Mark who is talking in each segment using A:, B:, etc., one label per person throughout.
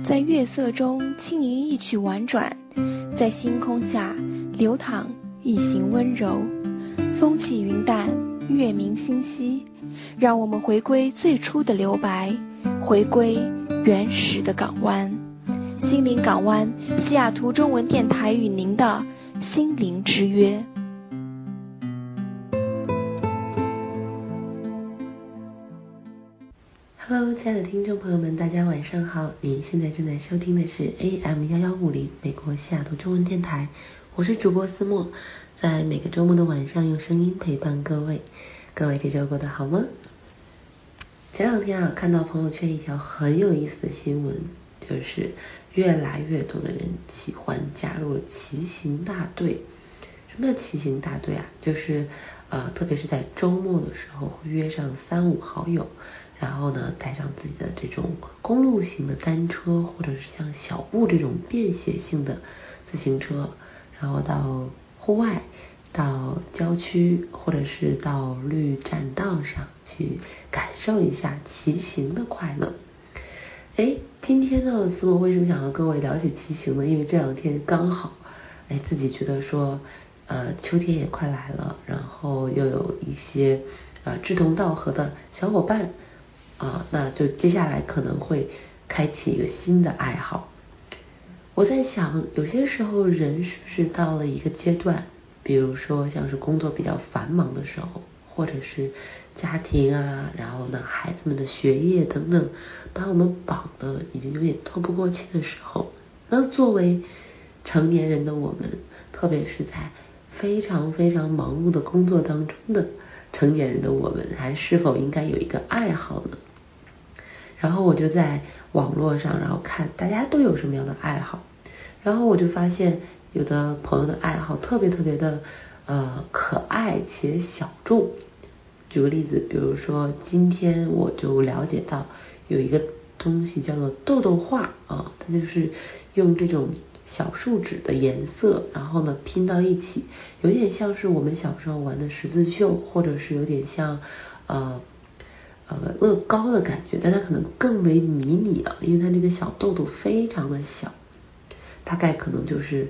A: 在月色中轻吟一曲婉转，在星空下流淌一行温柔。风起云淡，月明星稀，让我们回归最初的留白，回归原始的港湾。心灵港湾，西雅图中文电台与您的心灵之约。
B: Hello， 亲爱的听众朋友们，大家晚上好！您现在正在收听的是 AM1150 美国西雅图中文电台，我是主播思墨，在每个周末的晚上用声音陪伴各位。各位这周过得好吗？前两天看到朋友圈一条很有意思的新闻，就是越来越多的人喜欢加入了骑行大队。什么叫骑行大队啊？就是特别是在周末的时候会约上3-5好友，然后呢带上自己的这种公路型的单车，或者是像小步这种便携性的自行车，然后到户外，到郊区，或者是到绿栈道上去感受一下骑行的快乐。今天呢，思墨为什么想和各位聊起骑行呢？因为这两天刚好自己觉得说秋天也快来了，然后又有一些志同道合的小伙伴那就接下来可能会开启一个新的爱好。我在想，有些时候人是不是到了一个阶段，比如说像是工作比较繁忙的时候，或者是家庭然后呢孩子们的学业等等把我们绑得已经有点透不过气的时候，那作为成年人的我们，特别是在非常非常忙碌的工作当中的成年人的我们，还是否应该有一个爱好呢？然后我就在网络上然后看大家都有什么样的爱好，然后我就发现有的朋友的爱好特别特别的可爱且小众。举个例子，比如说今天我就了解到有一个东西叫做豆豆画它就是用这种小树脂的颜色，然后呢拼到一起，有点像是我们小时候玩的十字绣，或者是有点像乐高的感觉，但它可能更为迷你因为它那个小豆豆非常的小，大概可能就是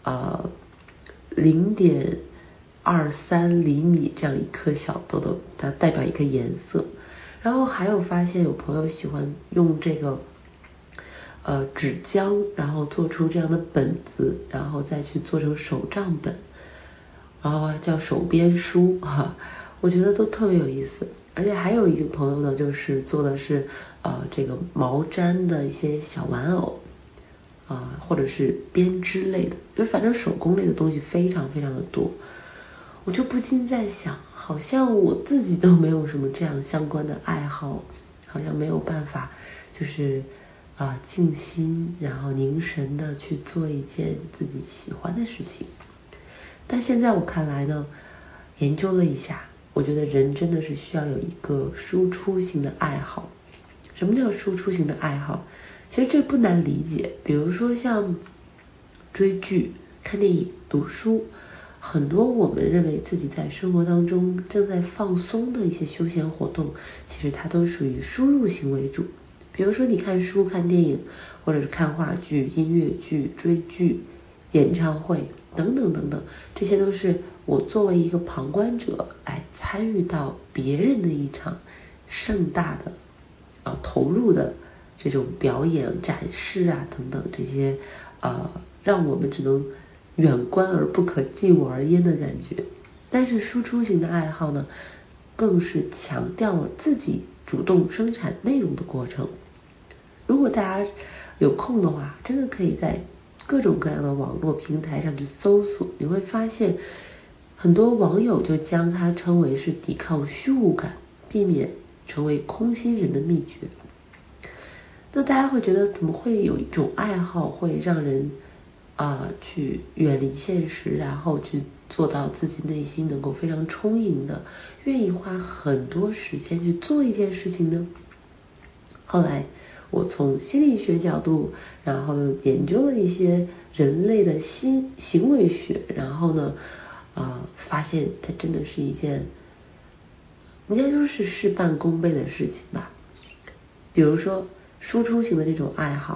B: 0.23厘米这样一颗小豆豆，它代表一个颜色。然后还有发现有朋友喜欢用这个纸浆，然后做出这样的本子，然后再去做成手账本，然后叫手编书我觉得都特别有意思。而且还有一个朋友呢，就是做的是这个毛毡的一些小玩偶或者是编织类的，就反正手工类的东西非常非常的多。我就不禁在想，好像我自己都没有什么这样相关的爱好，好像没有办法就是静心然后凝神的去做一件自己喜欢的事情。但现在我看来呢，研究了一下，我觉得人真的是需要有一个输出型的爱好。什么叫输出型的爱好？其实这不难理解，比如说像追剧、看电影、读书，很多我们认为自己在生活当中正在放松的一些休闲活动，其实它都属于输入型为主。比如说你看书、看电影，或者是看话剧、音乐剧、追剧、演唱会等等等等，这些都是我作为一个旁观者来参与到别人的一场盛大的投入的这种表演展示等等，这些让我们只能远观而不可近我而焉的感觉。但是输出型的爱好呢，更是强调了自己主动生产内容的过程。如果大家有空的话，真的可以在各种各样的网络平台上去搜索，你会发现很多网友就将它称为是抵抗虚无感，避免成为空心人的秘诀。那大家会觉得怎么会有一种爱好会让人去远离现实，然后去做到自己内心能够非常充盈的，愿意花很多时间去做一件事情呢？后来我从心理学角度，然后研究了一些人类的行为学，然后呢发现它真的是一件应该说是事半功倍的事情吧。比如说输出型的这种爱好，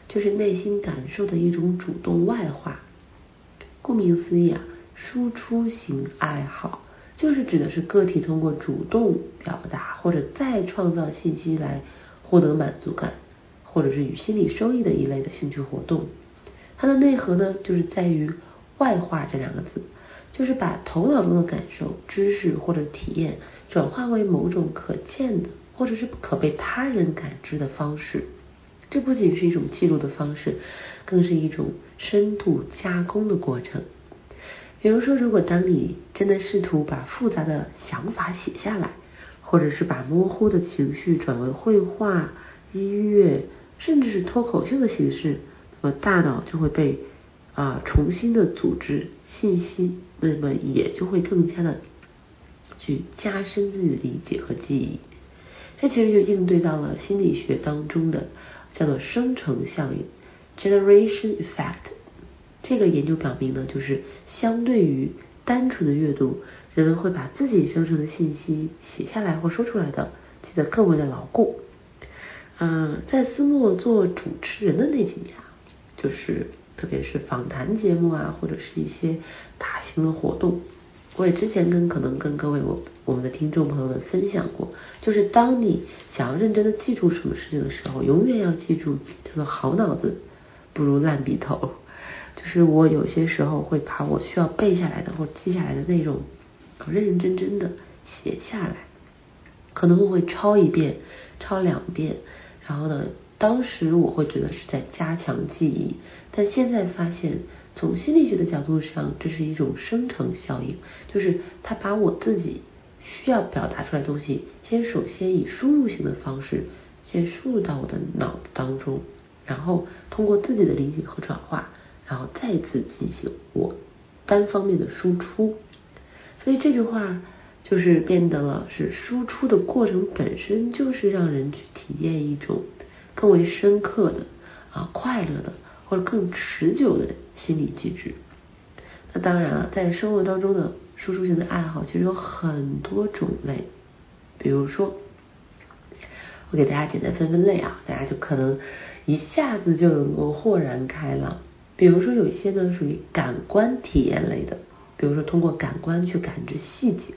B: 就是内心感受的一种主动外化。顾名思义啊，输出型爱好就是指的是个体通过主动表达或者再创造信息来获得满足感，或者是与心理收益的一类的兴趣活动。它的内核呢，就是在于外化这两个字，就是把头脑中的感受、知识或者体验转化为某种可见的或者是可被他人感知的方式。这不仅是一种记录的方式，更是一种深度加工的过程。比如说，如果当你真的试图把复杂的想法写下来，或者是把模糊的情绪转为绘画、音乐，甚至是脱口秀的形式，那么大脑就会被重新的组织信息，那么也就会更加的去加深自己的理解和记忆。这其实就应对到了心理学当中的叫做生成效应 （generation effect）。这个研究表明呢，就是相对于单纯的阅读，人们会把自己生成的信息写下来或说出来的记得更为的牢固。在斯莫做主持人的那几年就是特别是访谈节目或者是一些大型的活动，我也之前可能跟各位我们的听众朋友们分享过，就是当你想要认真的记住什么事情的时候，永远要记住叫做好脑子不如烂笔头。就是我有些时候会把我需要背下来的或记下来的内容认认真真的写下来，可能我会抄一遍、抄2遍，然后呢，当时我会觉得是在加强记忆，但现在发现从心理学的角度上，这是一种生成效应，就是它把我自己需要表达出来的东西，首先以输入型的方式先输入到我的脑子当中，然后通过自己的理解和转化，然后再次进行我单方面的输出。所以这句话就是变得了是输出的过程本身就是让人去体验一种更为深刻的快乐的或者更持久的心理机制。那当然在生活当中的输出型的爱好其实有很多种类，比如说我给大家简单分类大家就可能一下子就能够豁然开朗。比如说有一些呢属于感官体验类的，比如说通过感官去感知细节。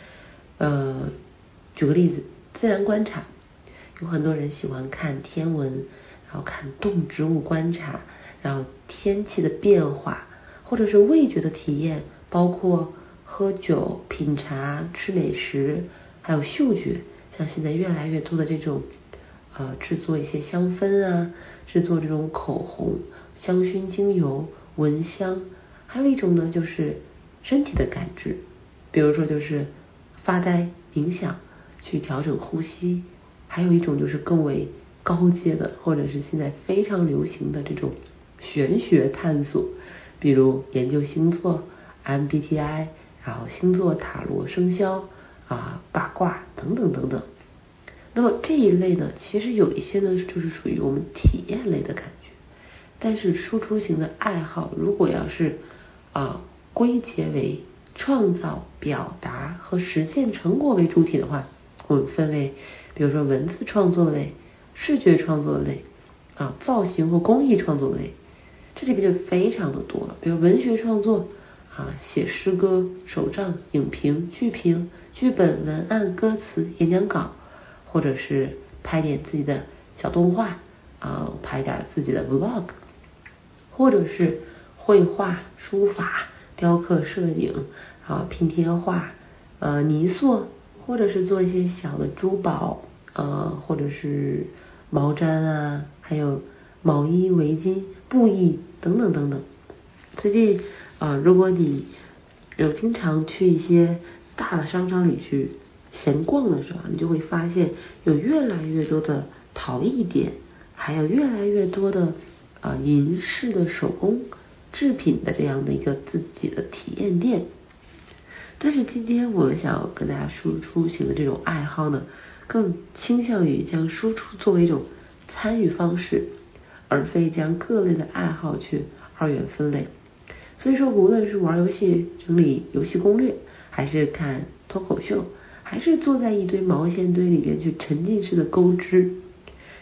B: 举个例子，自然观察，有很多人喜欢看天文，然后看动植物观察，然后天气的变化，或者是味觉的体验，包括喝酒、品茶、吃美食，还有嗅觉，像现在越来越多的这种制作一些香氛制作这种口红、香薰精油、蚊香。还有一种呢就是身体的感知，比如说就是发呆、冥想，去调整呼吸。还有一种就是更为高阶的，或者是现在非常流行的这种玄学探索，比如研究星座、MBTI， 然后星座、塔罗、生肖八卦等等等等。那么这一类呢，其实有一些呢就是属于我们体验类的感觉。但是输出型的爱好，如果要是归结为创造、表达和实现成果为主体的话，我们分为比如说文字创作类、视觉创作类造型或工艺创作类。这里边就非常的多了，比如文学创作写诗歌、手账、影评、剧评、剧本、文案、歌词、演讲稿，或者是拍点自己的小动画拍点自己的 vlog， 或者是绘画、书法、雕刻、摄影拼贴画、泥塑，或者是做一些小的珠宝或者是毛毡还有毛衣、围巾、布艺等等等等。最近如果你有经常去一些大的商场里去闲逛的时候，你就会发现有越来越多的陶艺店，还有越来越多的银饰的手工制品的这样的一个自己的体验店。但是今天我们想要跟大家输出型的这种爱好呢，更倾向于将输出作为一种参与方式，而非将各类的爱好去二元分类。所以说无论是玩游戏、整理游戏攻略，还是看脱口秀，还是坐在一堆毛线堆里边去沉浸式的勾织，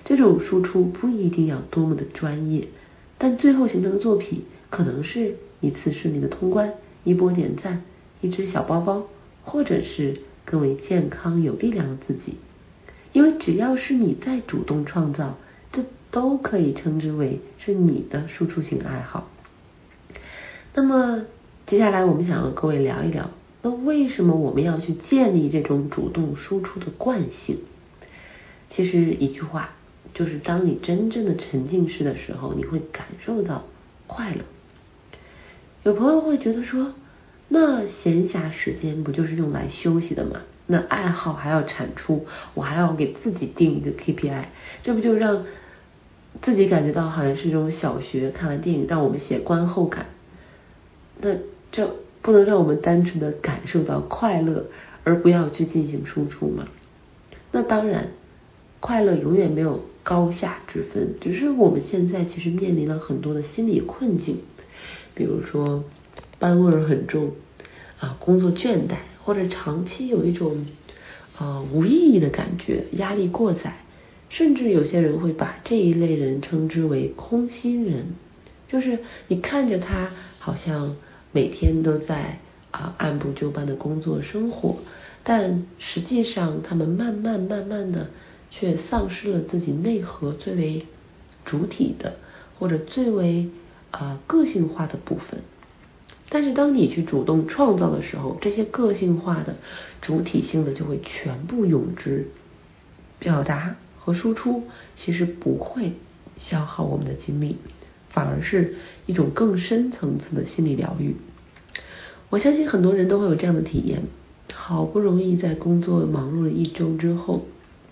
B: 这种输出不一定要多么的专业，但最后形成的作品可能是一次顺利的通关，一波点赞，一只小包包，或者是更为健康有力量的自己。因为只要是你在主动创造，这都可以称之为是你的输出型爱好。那么接下来我们想要各位聊一聊，那为什么我们要去建立这种主动输出的惯性？其实一句话，就是当你真正的沉浸式的时候，你会感受到快乐。有朋友会觉得说，那闲暇时间不就是用来休息的吗？那爱好还要产出，我还要给自己定一个 KPI， 这不就让自己感觉到好像是这种小学看完电影让我们写观后感，那这不能让我们单纯的感受到快乐，而不要去进行输出吗？那当然，快乐永远没有高下之分，只是我们现在其实面临了很多的心理困境，比如说班味儿很重工作倦怠，或者长期有一种无意义的感觉，压力过载，甚至有些人会把这一类人称之为空心人，就是你看着他好像每天都在按部就班的工作生活，但实际上他们慢慢的却丧失了自己内核最为主体的或者最为个性化的部分。但是当你去主动创造的时候，这些个性化的主体性的就会全部涌之。表达和输出其实不会消耗我们的精力，反而是一种更深层次的心理疗愈。我相信很多人都会有这样的体验，好不容易在工作忙碌了一周之后，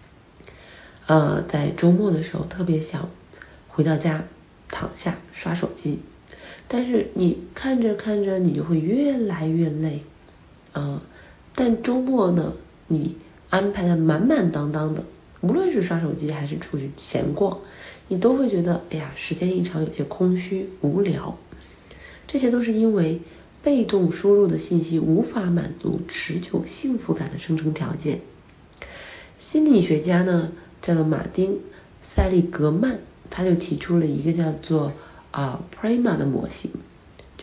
B: 在周末的时候特别想回到家躺下刷手机，但是你看着看着你就会越来越累，但周末呢你安排的满满当当的，无论是刷手机还是出去闲逛，你都会觉得时间一长有些空虚无聊。这些都是因为被动输入的信息无法满足持久幸福感的生成条件。心理学家呢叫做马丁·塞利格曼，他就提出了一个叫做PREMA 的模型，就是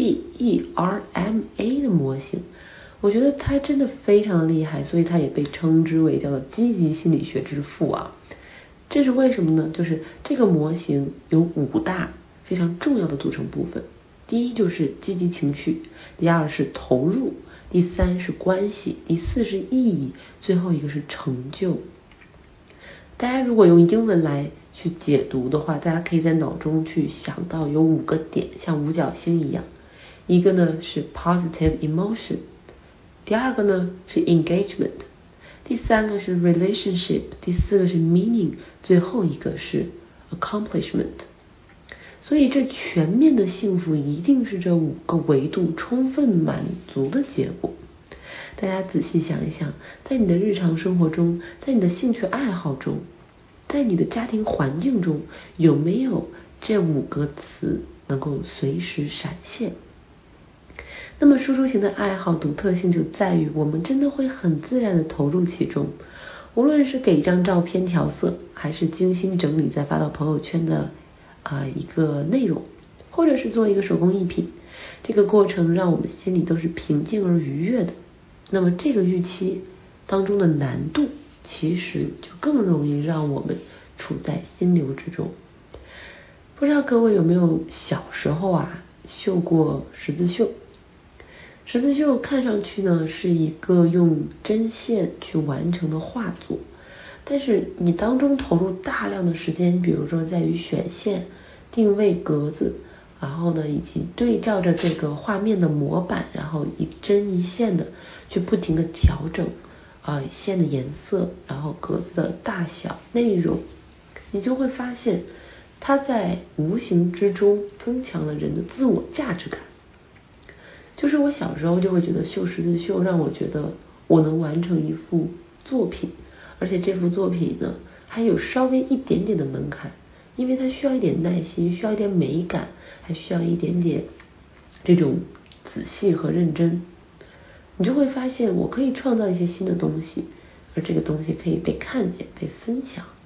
B: PERMA 的模型。我觉得他真的非常的厉害，所以他也被称之为叫做积极心理学之父啊。这是为什么呢？就是这个模型有5大非常重要的组成部分。第一就是积极情绪，第二是投入，第三是关系，第四是意义，最后一个是成就。大家如果用英文来去解读的话，大家可以在脑中去想到有5个点，像五角星一样。一个呢是 positive emotion， 第二个呢是 engagement， 第三个是 relationship， 第四个是 meaning， 最后一个是 accomplishment。所以这全面的幸福一定是这5个维度充分满足的结果。大家仔细想一想，在你的日常生活中，在你的兴趣爱好中，在你的家庭环境中，有没有这5个词能够随时闪现？那么输出型的爱好独特性就在于我们真的会很自然的投入其中，无论是给一张照片调色，还是精心整理再发到朋友圈的一个内容，或者是做一个手工艺品，这个过程让我们心里都是平静而愉悦的。那么这个预期当中的难度其实就更容易让我们处在心流之中。不知道各位有没有小时候绣过十字绣？十字绣看上去呢是一个用针线去完成的画作，但是你当中投入大量的时间，比如说在于选线、定位格子，然后呢以及对照着这个画面的模板，然后一针一线的去不停的调整线的颜色，然后格子的大小、内容，你就会发现它在无形之中增强了人的自我价值感。就是我小时候就会觉得绣十字绣让我觉得我能完成一幅作品，而且这幅作品呢还有稍微一点点的门槛，因为它需要一点耐心，需要一点美感，还需要一点点这种仔细和认真。你就会发现我可以创造一些新的东西，而这个东西可以被看见、被分享。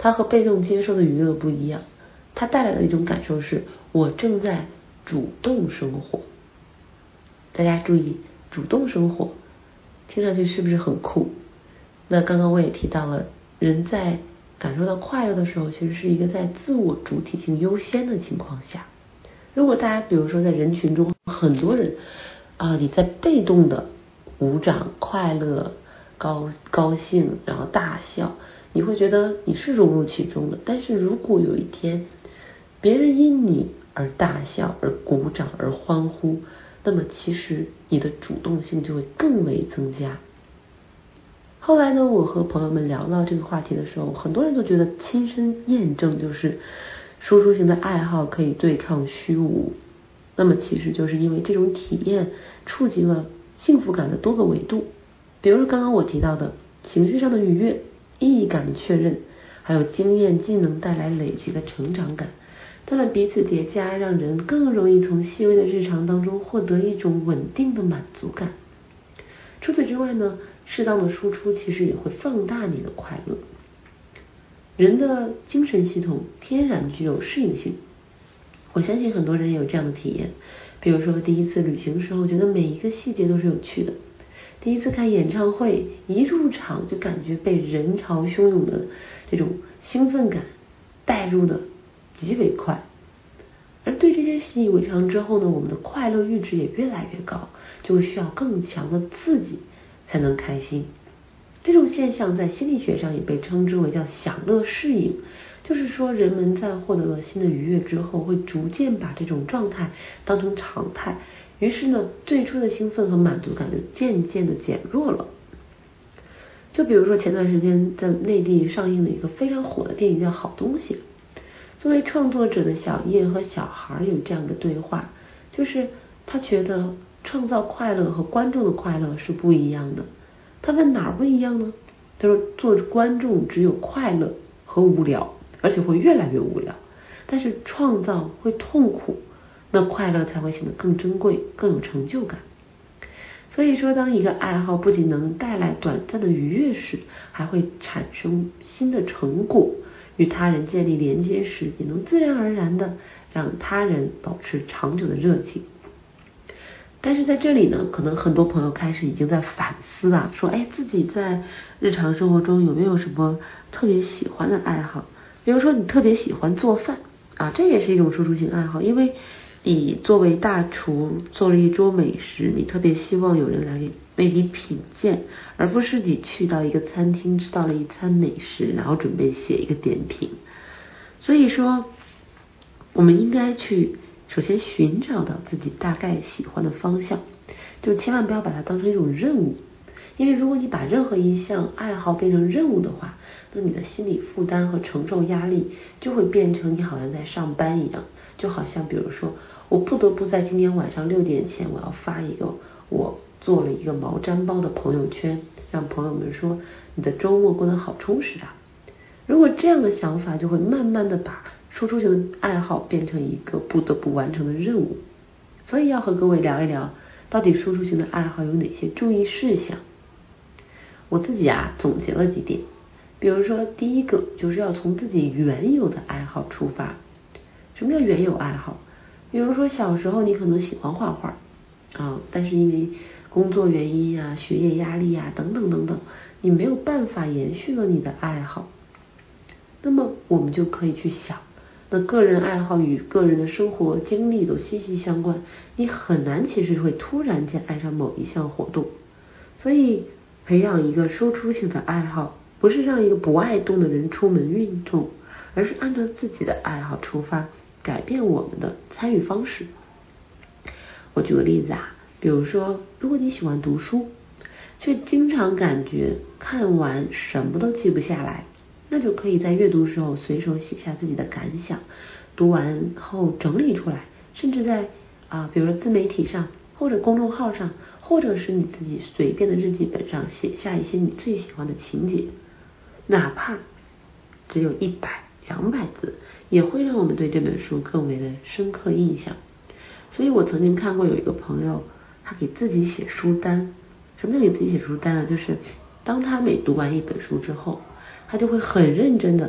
B: 它和被动接受的娱乐不一样，它带来的一种感受是我正在主动生活。大家注意，主动生活听上去是不是很酷？那刚刚我也提到了，人在感受到快乐的时候，其实是一个在自我主体性优先的情况下。如果大家比如说在人群中很多人你在被动的鼓掌、快乐、高兴，然后大笑，你会觉得你是融入其中的。但是如果有一天别人因你而大笑、而鼓掌、而欢呼，那么其实你的主动性就会更为增加。后来呢，我和朋友们聊到这个话题的时候，很多人都觉得亲身验证，就是输出型的爱好可以对抗虚无。那么其实就是因为这种体验触及了幸福感的多个维度，比如说刚刚我提到的情绪上的愉悦、意义感的确认，还有经验技能带来累积的成长感，它们彼此叠加，让人更容易从细微的日常当中获得一种稳定的满足感。除此之外呢，适当的输出其实也会放大你的快乐。人的精神系统天然具有适应性，我相信很多人也有这样的体验，比如说第一次旅行时候觉得每一个细节都是有趣的，第一次看演唱会一入场就感觉被人潮汹涌的这种兴奋感带入的极为快。而对这些习以为常之后呢，我们的快乐阈值也越来越高，就会需要更强的刺激才能开心。这种现象在心理学上也被称之为叫享乐适应，就是说人们在获得了新的愉悦之后，会逐渐把这种状态当成常态，于是呢，最初的兴奋和满足感就渐渐的减弱了。就比如说前段时间在内地上映了一个非常火的电影叫《好东西》，作为创作者的小叶和小孩有这样的对话，就是他觉得创造快乐和观众的快乐是不一样的。他问哪儿不一样呢？他说做观众只有快乐和无聊，而且会越来越无聊，但是创造会痛苦，那快乐才会显得更珍贵，更有成就感。所以说，当一个爱好不仅能带来短暂的愉悦时，还会产生新的成果，与他人建立连接时，也能自然而然的让他人保持长久的热情。但是在这里呢，可能很多朋友开始已经在反思说自己在日常生活中有没有什么特别喜欢的爱好，比如说你特别喜欢做饭这也是一种输出型爱好，因为你作为大厨做了一桌美食，你特别希望有人来为你品鉴，而不是你去到一个餐厅吃到了一餐美食，然后准备写一个点评。所以说我们应该去首先寻找到自己大概喜欢的方向，就千万不要把它当成一种任务，因为如果你把任何一项爱好变成任务的话，那你的心理负担和承受压力就会变成你好像在上班一样，就好像比如说我不得不在今天晚上6点前我要发一个我做了一个毛毡包的朋友圈，让朋友们说你的周末过得好充实啊。如果这样的想法就会慢慢的把输出型的爱好变成一个不得不完成的任务。所以要和各位聊一聊，到底输出型的爱好有哪些注意事项。我自己总结了几点，比如说第一个就是要从自己原有的爱好出发。什么叫原有爱好？比如说小时候你可能喜欢画画但是因为工作原因学业压力等等等等，你没有办法延续了你的爱好，那么我们就可以去想，那个人爱好与个人的生活经历都息息相关，你很难其实会突然间爱上某一项活动。所以培养一个输出型的爱好，不是让一个不爱动的人出门运动，而是按照自己的爱好出发，改变我们的参与方式。我举个例子比如说如果你喜欢读书，却经常感觉看完什么都记不下来，那就可以在阅读时候随手写下自己的感想，读完后整理出来，甚至在比如说自媒体上或者公众号上，或者是你自己随便的日记本上写下一些你最喜欢的情节，哪怕只有100、200字，也会让我们对这本书更为的深刻印象。所以我曾经看过有一个朋友，他给自己写书单。什么叫给自己写书单呢？就是当他每读完一本书之后，他就会很认真的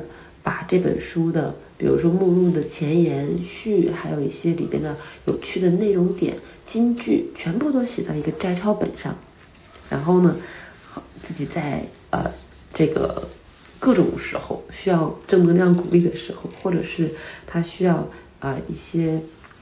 B: 把这本书的比如说目录的前言序，还有一些里边的有趣的内容点金句全部都写到一个摘抄本上，然后呢自己在这个各种时候需要正能量鼓励的时候，或者是他需要一些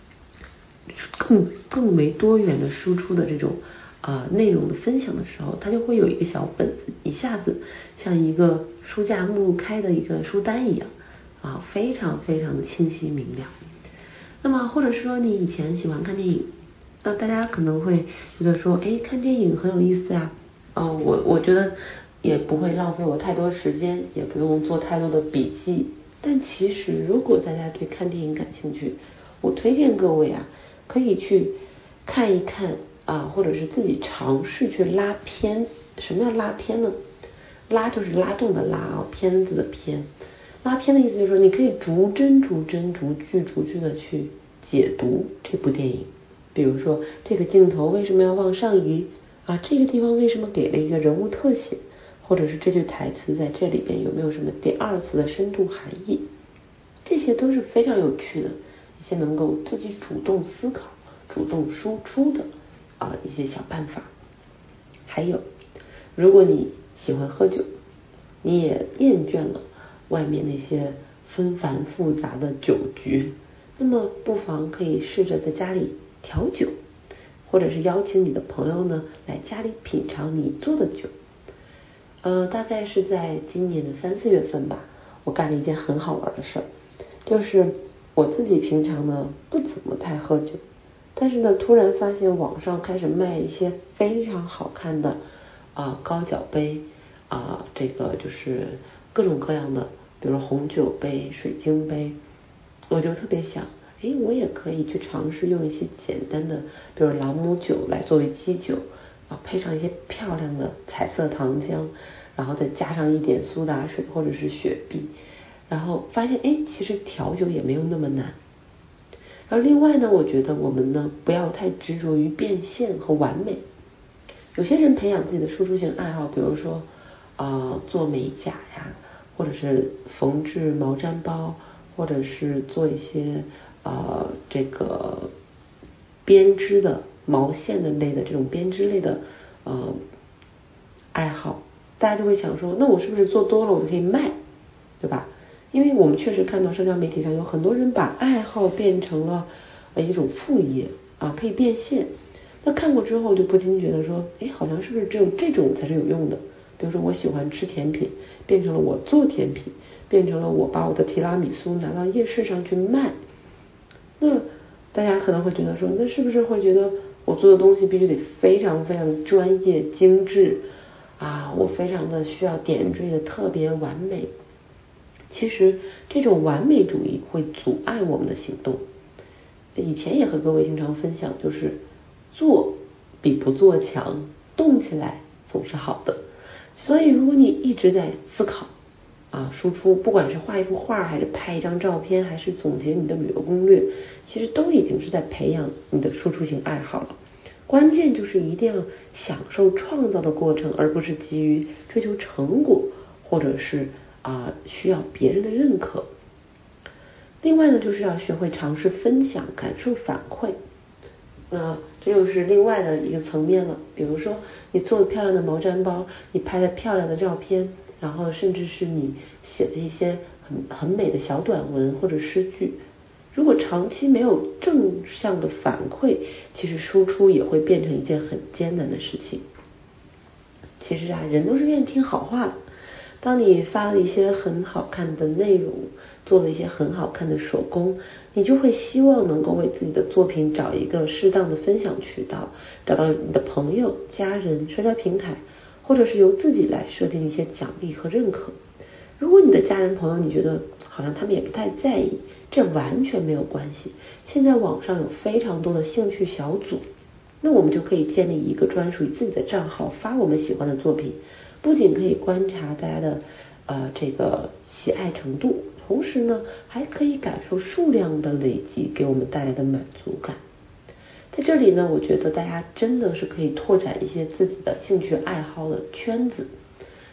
B: 更为多元的输出的这种内容的分享的时候，他就会有一个小本子，一下子像一个书架目录开的一个书单一样非常非常的清晰明了。那么或者说你以前喜欢看电影，那大家可能会觉得说看电影很有意思啊，我觉得也不会浪费我太多时间，也不用做太多的笔记。但其实如果大家对看电影感兴趣，我推荐各位可以去看一看或者是自己尝试去拉片。什么叫拉片呢？拉就是拉动的拉片子的片。拉片的意思就是说，你可以逐帧逐帧逐句的去解读这部电影。比如说这个镜头为什么要往上移这个地方为什么给了一个人物特写，或者是这句台词在这里边有没有什么第二次的深度含义，这些都是非常有趣的一些能够自己主动思考主动输出的一些小办法。还有如果你喜欢喝酒，你也厌倦了外面那些纷繁复杂的酒局，那么不妨可以试着在家里调酒，或者是邀请你的朋友呢来家里品尝你做的酒。大概是在今年的3、4月份吧，我干了一件很好玩的事儿，就是我自己平常呢不怎么太喝酒，但是呢突然发现网上开始卖一些非常好看的高脚杯这个就是各种各样的，比如红酒杯、水晶杯，我就特别想我也可以去尝试用一些简单的比如朗姆酒来作为基酒配上一些漂亮的彩色糖浆，然后再加上一点苏打水或者是雪碧，然后发现其实调酒也没有那么难。然后另外呢，我觉得我们呢不要太执着于变现和完美。有些人培养自己的输出型爱好，比如说做美甲呀，或者是缝制毛毡包，或者是做一些这个编织的毛线的类的这种编织类的爱好，大家就会想说，那我是不是做多了我就可以卖，对吧？因为我们确实看到社交媒体上有很多人把爱好变成了一种副业可以变现。那看过之后就不禁觉得说，好像是不是只有这种才是有用的？比如说我喜欢吃甜品，变成了我做甜品，变成了我把我的提拉米苏拿到夜市上去卖。那大家可能会觉得说，那是不是会觉得我做的东西必须得非常非常的专业精致我非常的需要点缀的特别完美？其实这种完美主义会阻碍我们的行动。以前也和各位经常分享，就是做比不做强，动起来总是好的。所以如果你一直在思考输出，不管是画一幅画，还是拍一张照片，还是总结你的旅游攻略，其实都已经是在培养你的输出型爱好了。关键就是一定要享受创造的过程，而不是急于追求成果，或者是需要别人的认可。另外呢，就是要学会尝试分享、感受、反馈。那这又是另外的一个层面了。比如说你做的漂亮的毛毡包，你拍的漂亮的照片，然后甚至是你写的一些很美的小短文或者诗句，如果长期没有正向的反馈，其实输出也会变成一件很艰难的事情。其实人都是愿意听好话的。当你发了一些很好看的内容，做了一些很好看的手工，你就会希望能够为自己的作品找一个适当的分享渠道，找到你的朋友、家人、社交平台，或者是由自己来设定一些奖励和认可。如果你的家人朋友你觉得好像他们也不太在意，这完全没有关系。现在网上有非常多的兴趣小组，那我们就可以建立一个专属于自己的账号，发我们喜欢的作品，不仅可以观察大家的这个喜爱程度，同时呢还可以感受数量的累积给我们带来的满足感。在这里呢，我觉得大家真的是可以拓展一些自己的兴趣爱好的圈子。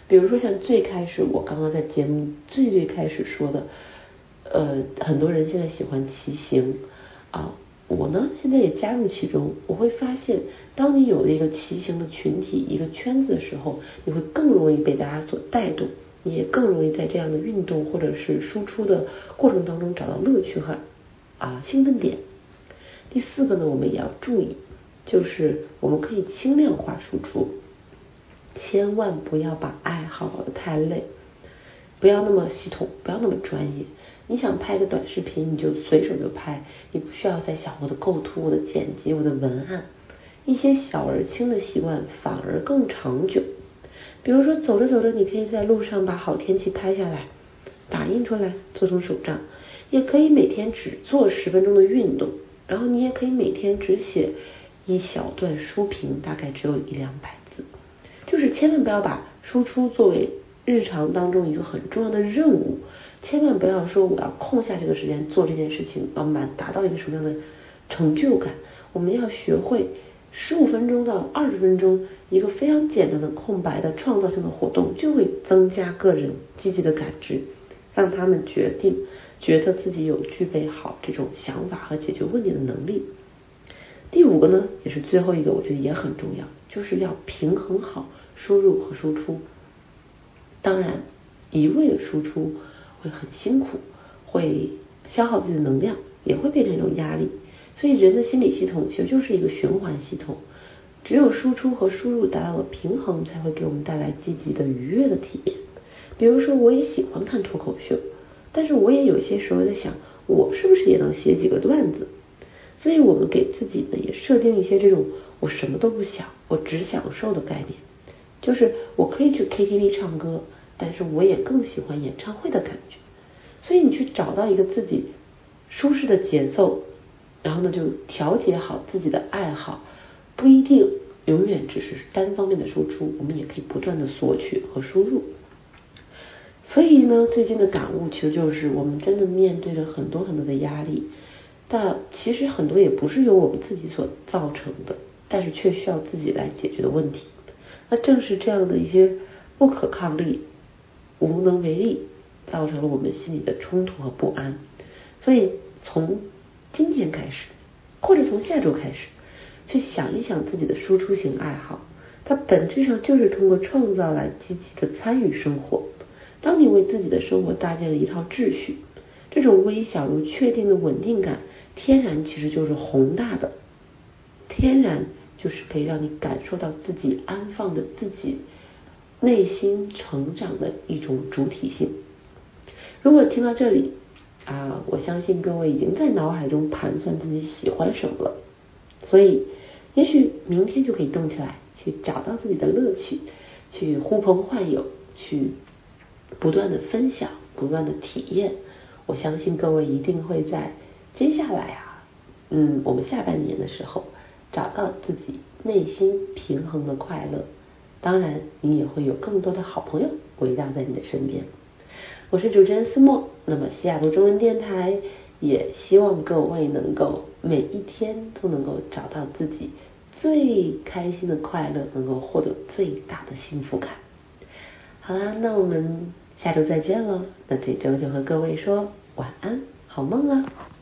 B: 比如说像最开始我刚刚在节目最开始说的，很多人现在喜欢骑行啊，我呢现在也加入其中。我会发现，当你有了一个骑行的群体、一个圈子的时候，你会更容易被大家所带动，你也更容易在这样的运动或者是输出的过程当中找到乐趣和兴奋点。第4个呢，我们也要注意，就是我们可以轻量化输出，千万不要把爱好搞得太累，不要那么系统，不要那么专业。你想拍个短视频，你就随手就拍，你不需要再想我的构图、我的剪辑、我的文案。一些小而轻的习惯反而更长久。比如说走着走着，你可以在路上把好天气拍下来，打印出来做成手账，也可以每天只做10分钟的运动，然后你也可以每天只写一小段书评，大概只有100-200字。就是千万不要把输出作为日常当中一个很重要的任务，千万不要说我要空下这个时间做这件事情，要达到一个什么样的成就感。我们要学会15分钟到20分钟一个非常简单的空白的创造性的活动，就会增加个人积极的感知，让他们觉得自己有具备好这种想法和解决问题的能力。第5个呢，也是最后一个，我觉得也很重要，就是要平衡好输入和输出。当然一味的输出会很辛苦，会消耗自己的能量，也会变成一种压力。所以人的心理系统其实就是一个循环系统，只有输出和输入达到了平衡，才会给我们带来积极的愉悦的体验。比如说我也喜欢看脱口秀，但是我也有些时候在想，我是不是也能写几个段子。所以我们给自己呢也设定一些这种我什么都不想，我只享受的概念，就是我可以去 KTV 唱歌，但是我也更喜欢演唱会的感觉。所以你去找到一个自己舒适的节奏，然后呢就调节好自己的爱好，不一定永远只是单方面的输出，我们也可以不断的索取和输入。所以呢，最近的感悟其实就是我们真的面对着很多的压力，但其实很多也不是由我们自己所造成的，但是却需要自己来解决的问题。那正是这样的一些不可抗力、无能为力，造成了我们心里的冲突和不安。所以从今天开始，或者从下周开始，去想一想自己的输出型爱好，它本质上就是通过创造来积极的参与生活。当你为自己的生活搭建了一套秩序，这种微小又确定的稳定感，天然其实就是宏大的，天然就是可以让你感受到自己安放着自己内心成长的一种主体性。如果听到这里我相信各位已经在脑海中盘算自己喜欢什么了，所以也许明天就可以动起来，去找到自己的乐趣，去呼朋唤友，去不断的分享，不断的体验。我相信各位一定会在接下来我们下半年的时候找到自己内心平衡的快乐。当然你也会有更多的好朋友围绕在你的身边。我是主持人思墨，那么西雅图中文电台也希望各位能够每一天都能够找到自己最开心的快乐，能够获得最大的幸福感。好啦，那我们下周再见了。那这周就和各位说晚安，好梦啦。